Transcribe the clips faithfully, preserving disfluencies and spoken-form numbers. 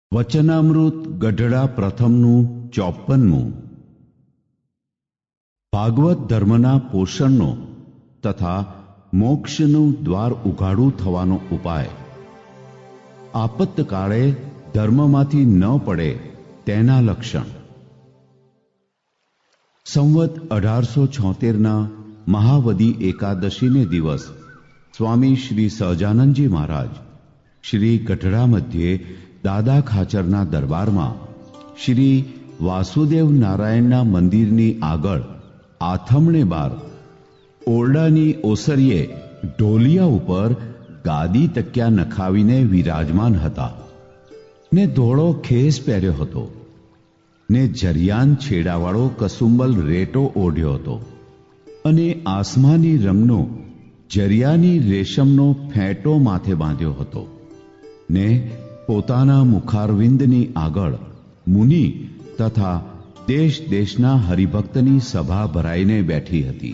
વચનામૃત ગઢડા પ્રથમનું ચોપનમું. ભાગવત ધર્મના પોષણનો તથા મોક્ષનું દ્વાર ઉઘાડું થવાનો ઉપાય. આપત્તકાળે ધર્મમાંથી ન પડે તેના લક્ષણ. સંવત અઢારસો છોતેરના મહાવદી એકાદશીને દિવસ સ્વામી શ્રી સહજાનંદજી મહારાજ શ્રી ગઢડા મધ્યે દાદા ખાચરના દરબારમાં શ્રી વાસુદેવ નારાયણના મંદિરની આગળ આથમણે બાર ઓરડાની ઓસરીએ ઢોલિયા ઉપર ગાદી તકિયા નખાવીને વિરાજમાન હતા ને ધોળો ખેસ પહેર્યો હતો ને જરિયાન છેડાવાળો કસુંબલ રેટો ઓઢ્યો હતો અને આસમાની રંગનો જરિયાની રેશમનો ફેંટો માથે બાંધ્યો હતો ને પોતાના મુખારવિંદની આગળ મુનિ તથા દેશ દેશના હરિભક્તની સભા ભરાઈને બેઠી હતી.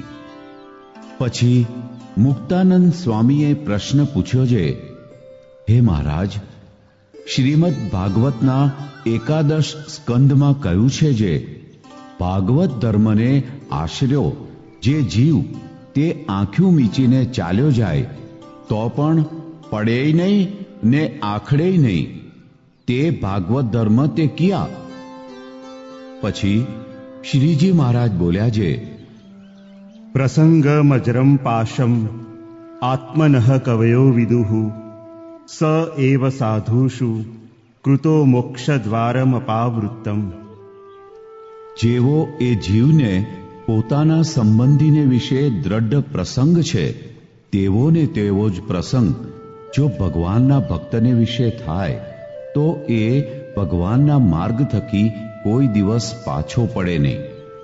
પછી મુક્તાનંદ સ્વામીએ પ્રશ્ન પૂછ્યો છે, હે મહારાજ, શ્રીમદ ભાગવતના એકાદશ સ્કંધમાં કહ્યું છે જે ભાગવત ધર્મને આશર્યો જે જીવ તે આંખ્યું મીચીને ચાલ્યો જાય તો પણ પડે નહીં ને આખડે નહીં, તે ભાગવત ધર્મ તે કિયા? પછી શ્રીજી મહારાજ બોલ્યા છે, પ્રસંગમજરમ પાશમ આત્મનઃ કવયો વિદુઃ સ એવ સાધુષુ કૃતો મોક્ષદ્વારમ અપાવૃત્તમ. જેવો એ જીવને પોતાના સંબંધીને વિશે દ્રઢ પ્રસંગ છે તેવો ને તેવો જ પ્રસંગ જો ભગવાનના ભક્તને વિશે થાય તો એ ભગવાનના માર્ગ થકી કોઈ દિવસ પાછો પડે નહીં.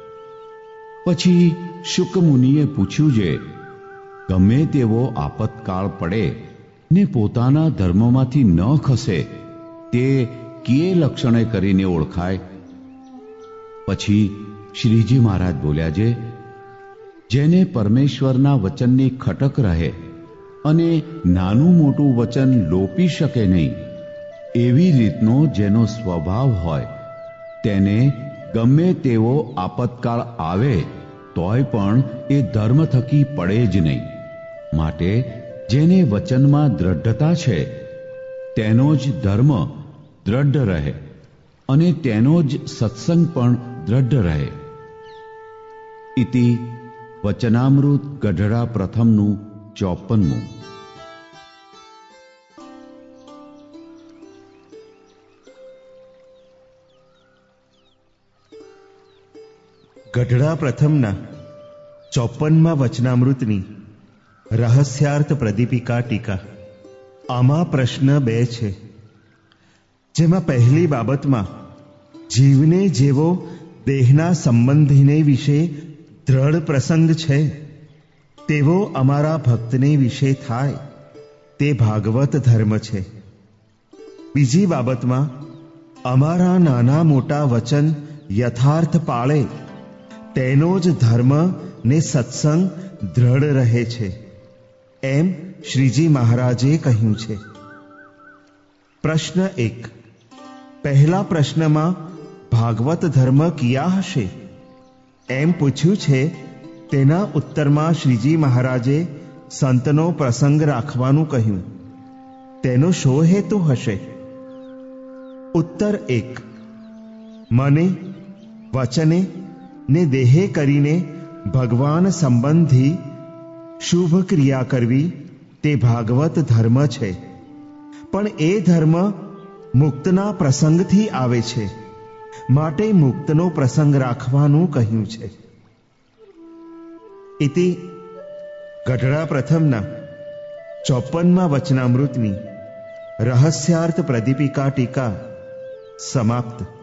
પછી શુક મુનિએ પૂછ્યું છે, ગમે તેવો આપતકાળ પડે ને પોતાના ધર્મમાંથી ન ખસે તે કયે લક્ષણે કરીને ઓળખાય? પછી શ્રીજી મહારાજ બોલ્યા છે, જેને પરમેશ્વરના વચનની ખટક રહે અને નાનું મોટું વચન લોપી શકે નહીં એવી રીતનો જેનો સ્વભાવ હોય તેને ગમે તેવો આપતકાળ આવે તોય પણ એ ધર્મ થકી પડે જ નહીં. માટે જેને વચનમાં દ્રઢતા છે તેનો જ ધર્મ દ્રઢ રહે અને તેનો જ સત્સંગ પણ દ્રઢ રહે. ઇતિ વચનામૃત ગઢડા પ્રથમનું ચોપનમું. ગઢડા પ્રથમના ચોપનમાં વચનામૃતની રહસ્યાર્થ પ્રદીપિકા ટીકા. આમાં પ્રશ્ન બે છે, જેમાં પહેલી બાબતમાં જીવને જેવો દેહના સંબંધીને વિશે દ્રઢ પ્રસંગ છે તેવો અમારા ભક્તને વિશે થાય તે ભાગવત ધર્મ છે. બીજી બાબતમાં અમારા નાના મોટા વચન યથાર્થ પાળે તેનો જ ધર્મ ને સત્સંગ દ્રઢ રહે છે એમ શ્રીજી મહારાજે કહ્યું છે. પ્રશ્ન એક. પહેલા પ્રશ્નમાં ભાગવત ધર્મ કિયા હશે એમ પૂછ્યું છે, તેના ઉત્તરમાં શ્રીજી મહારાજે સંતનો પ્રસંગ રાખવાનું કહ્યું. તેનો શો હેતુ હશે? ઉત્તર એક. મને વચને ને દેહે કરીને ભગવાન સંબંધી શુભ ક્રિયા કરવી તે ભાગવત ધર્મ છે, પણ એ ધર્મ મુક્તના પ્રસંગથી આવે છે, માટે મુક્તનો પ્રસંગ રાખવાનું કહ્યું છે. ઇતિ ગઢડા પ્રથમના ચોપનમાં વચનામૃતની રહસ્યાર્થ પ્રદીપિકા ટીકા સમાપ્ત.